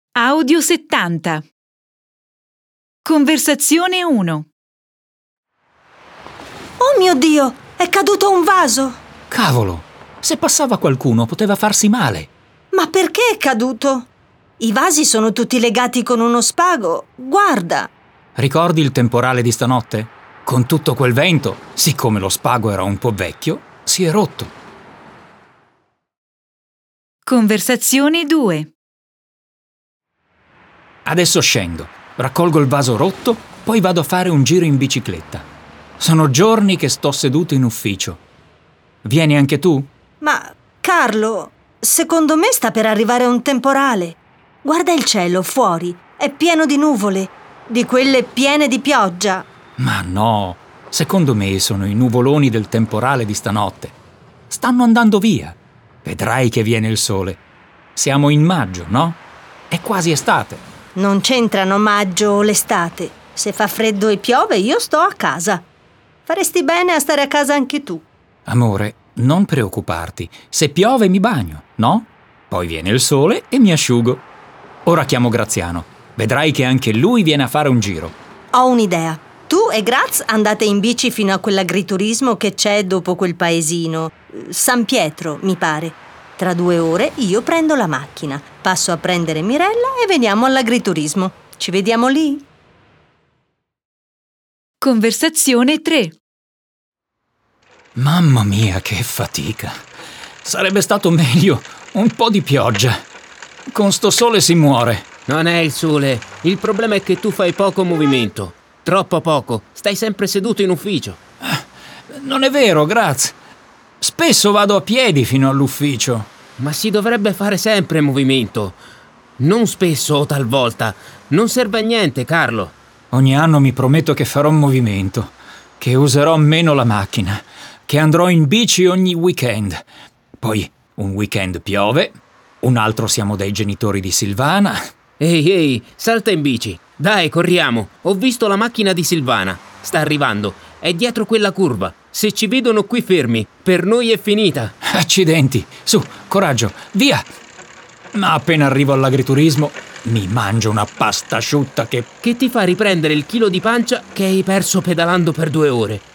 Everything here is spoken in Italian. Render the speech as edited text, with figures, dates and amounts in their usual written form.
Audio 70. Conversazione 1. Oh mio Dio, è caduto un vaso! Cavolo, se passava qualcuno poteva farsi male. Ma perché è caduto? I vasi sono tutti legati con uno spago. Guarda! Ricordi il temporale di stanotte? Con tutto quel vento, siccome lo spago era un po' vecchio, si è rotto. Conversazione 2. Adesso scendo, raccolgo il vaso rotto, poi vado a fare un giro in bicicletta. Sono giorni che sto seduto in ufficio. Vieni anche tu? Ma, Carlo, secondo me sta per arrivare un temporale. Guarda il cielo fuori, è pieno di nuvole, di quelle piene di pioggia. Ma no, secondo me sono i nuvoloni del temporale di stanotte. Stanno andando via. Vedrai che viene il sole. Siamo in maggio, no? È quasi estate. Non c'entrano maggio o l'estate. Se fa freddo e piove, io sto a casa. Faresti bene a stare a casa anche tu. Amore, non preoccuparti. Se piove mi bagno, no? Poi viene il sole e mi asciugo. Ora chiamo Graziano. Vedrai che anche lui viene a fare un giro. Ho un'idea. Tu e Graz andate in bici fino a quell'agriturismo che c'è dopo quel paesino. San Pietro, mi pare. Tra 2 ore io prendo la macchina, passo a prendere Mirella e veniamo all'agriturismo. Ci vediamo lì? Conversazione 3. Mamma mia, che fatica. Sarebbe stato meglio un po' di pioggia. Con sto sole si muore. Non è il sole. Il problema è che tu fai poco movimento. Troppo poco. Stai sempre seduto in ufficio. Non è vero, grazie. Spesso vado a piedi fino all'ufficio. Ma si dovrebbe fare sempre movimento. Non spesso o talvolta. Non serve a niente, Carlo. Ogni anno mi prometto che farò movimento, che userò meno la macchina, che andrò in bici ogni weekend. Poi un weekend piove, un altro siamo dai genitori di Silvana. Ehi, salta in bici. Dai, corriamo. Ho visto la macchina di Silvana. Sta arrivando. È dietro quella curva. Se ci vedono qui fermi, per noi è finita. Accidenti. Su, coraggio, via. Ma appena arrivo all'agriturismo, mi mangio una pasta asciutta che ti fa riprendere il chilo di pancia che hai perso pedalando per 2 ore.